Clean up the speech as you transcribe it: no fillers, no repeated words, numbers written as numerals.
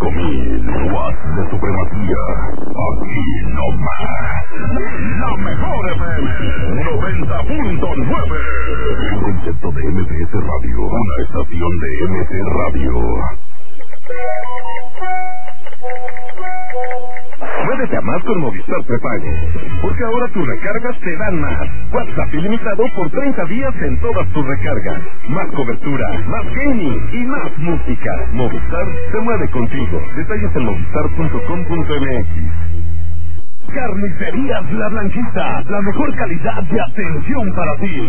5000 watts de supremacía. Aquí no más. La mejor FM 90.9. Un concepto de MBS Radio. Una estación de MC Radio. Puedes llamar con Movistar Prepago, porque ahora tus recargas te dan más. WhatsApp ilimitado por 30 días en todas tus recargas. Más cobertura, más gaming y más música. Movistar se mueve contigo. Detalles en movistar.com.mx. Carnicerías La Blanquita, la mejor calidad de atención para ti.